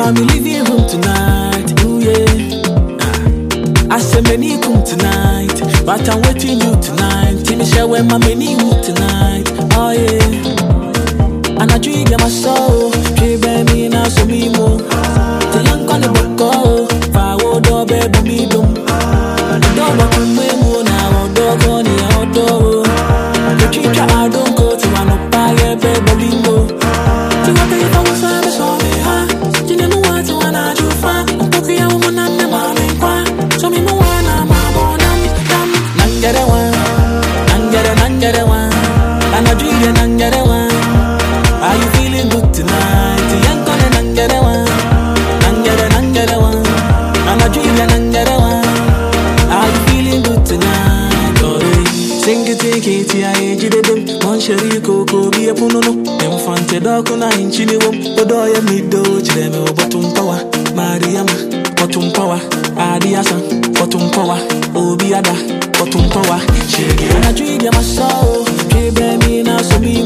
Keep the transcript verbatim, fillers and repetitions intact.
on me living room tonight. Ooh yeah. I say many come tonight, but I'm waiting you tonight. Tell me share when my many mood tonight. Oh yeah. And I drink my soul. She bear me now so me more. The young on the book. Fire do baby me dum. Don't walk on me more now. Dog on the outdoor. The teacher I don't go to one up by a baby bingo. To what they found service on me, huh? You never want to one I do fun. I'm talking a woman and the mommy qua. So me more one I'm a born and Nangere one. Nangere Nangere one. And I drink the Nangere one. Are you feeling good tonight? The young gonna Nangere one. Nangere Nangere one. And I drink the Nangere one. Are you feeling good tonight? Oh, sing it, take it, yeah, you did them. Monsheri Coco, be a punono. Them fante dokuna in Chiniwum. Odoya mido, chileme, bottom power. Mariama, bottom power. Adiasa, bottom power. Obiada, bottom power. And I drink my soul. She bear me now, so me